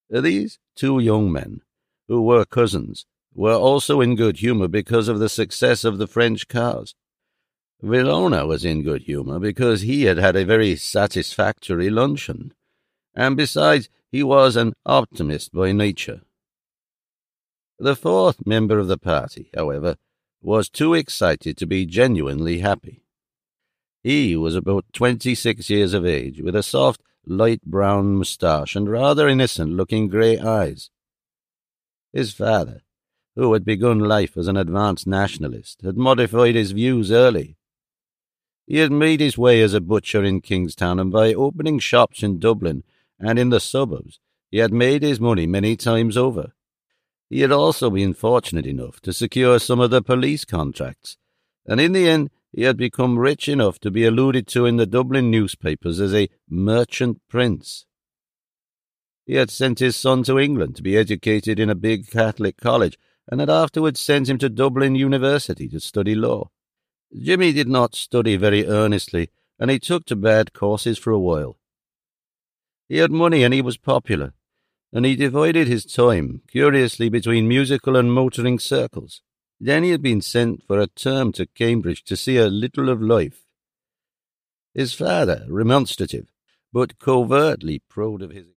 These two young men, who were cousins, were also in good humour because of the success of the French cars. Villona was in good humour because he had had a very satisfactory luncheon, and besides, he was an optimist by nature. The fourth member of the party, however, was too excited to be genuinely happy. He was about 26 years of age, with a soft, light brown moustache and rather innocent-looking grey eyes. His father, who had begun life as an advanced nationalist, had modified his views early. He had made his way as a butcher in Kingstown, and by opening shops in Dublin and in the suburbs, he had made his money many times over. He had also been fortunate enough to secure some of the police contracts, and in the end he had become rich enough to be alluded to in the Dublin newspapers as a merchant prince. He had sent his son to England to be educated in a big Catholic college, and had afterwards sent him to Dublin University to study law. Jimmy did not study very earnestly, and he took to bad courses for a while. He had money and he was popular, and he divided his time, curiously, between musical and motoring circles. Then he had been sent for a term to Cambridge to see a little of life. His father, remonstrative, but covertly proud of his